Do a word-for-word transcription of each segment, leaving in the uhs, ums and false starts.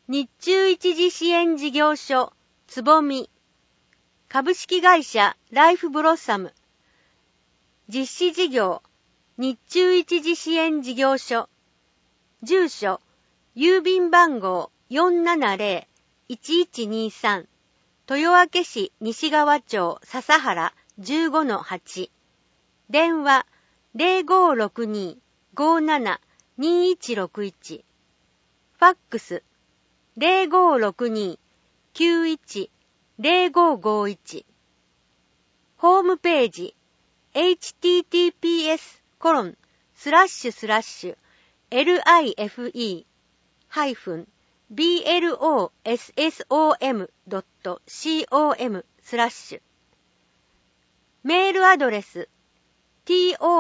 日中一時支援事業所つぼみ株式会社ライフブロッサム実施事業日中一時支援事業所住所郵便番号 よんななぜろ いちいちにさん 豊明市西川町笹原 じゅうごのはち 電話 ゼロごろくに ごなな にいちろくいち ファックス ゼロごろくに きゅういち ゼロごごいち ホームページ エイチティーティーピーエス コロンスラッシュスラッシュ エルアイエフイー ハイフン ビーエルオーエスエスオーエム ドット コム スラッシュメールアドレス ト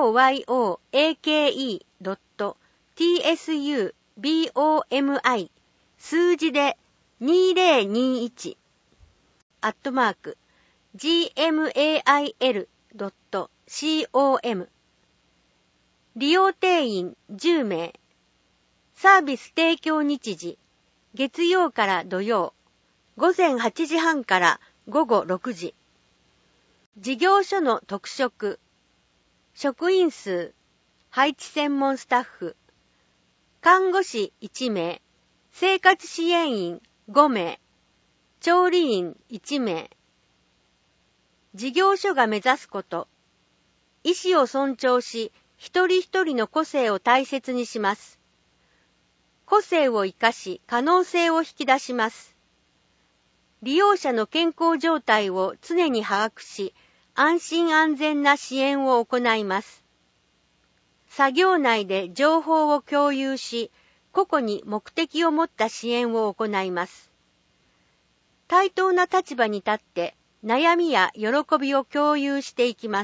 ヨアケドット ティーエスユービーオーエムアイ 数字でにせろにいちアットマーク ジーエムエーアイエルドット コム 利用定員じゅうめいサービス提供日時月曜から土曜午前はちじはんから午後ろくじ事業所の特色職員数配置専門スタッフ看護師いちめい生活支援員ごめい調理員いちめい事業所が目指すこと医師を尊重し一人一人の個性を大切にします。個性を生かし可能性を引き出します。利用者の健康状態を常に把握し、安心安全な支援を行います。作業内で情報を共有し、個々に目的を持った支援を行います。対等な立場に立って悩みや喜びを共有していきます。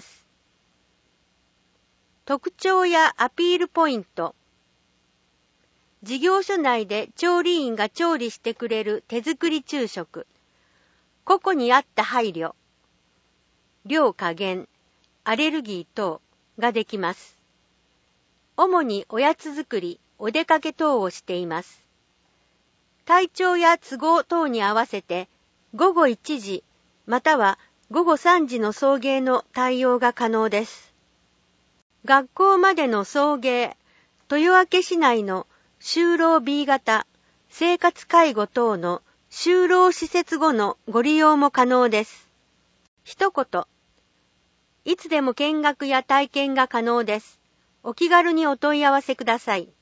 特徴やアピールポイント。事業所内で調理員が調理してくれる手作り昼食。個々に合った配慮。量加減、アレルギー等ができます。主におやつ作り、お出かけ等をしています。体調や都合等に合わせてごごいちじまたはごごさんじの送迎の対応が可能です。学校までの送迎、豊明市内の就労 ビー 型、生活介護等の就労施設後のご利用も可能です。一言、いつでも見学や体験が可能です。お気軽にお問い合わせください。